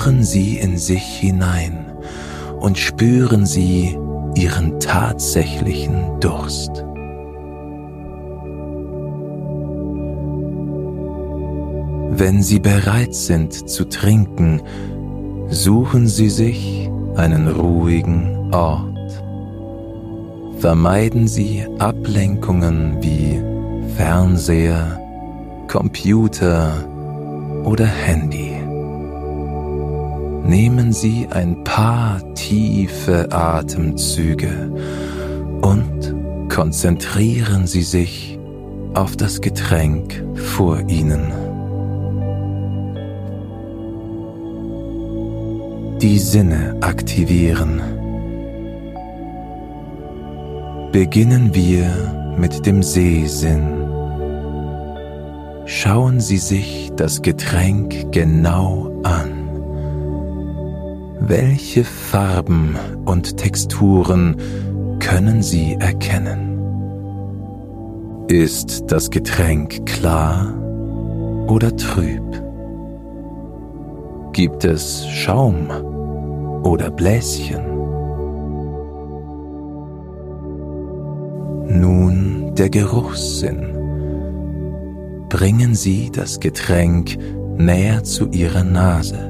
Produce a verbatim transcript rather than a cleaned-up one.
Tauchen Sie in sich hinein und spüren Sie Ihren tatsächlichen Durst. Wenn Sie bereit sind zu trinken, suchen Sie sich einen ruhigen Ort. Vermeiden Sie Ablenkungen wie Fernseher, Computer oder Handy. Nehmen Sie ein paar tiefe Atemzüge und konzentrieren Sie sich auf das Getränk vor Ihnen. Die Sinne aktivieren. Beginnen wir mit dem Sehsinn. Schauen Sie sich das Getränk genau an. Welche Farben und Texturen können Sie erkennen? Ist das Getränk klar oder trüb? Gibt es Schaum oder Bläschen? Nun der Geruchssinn. Bringen Sie das Getränk näher zu Ihrer Nase.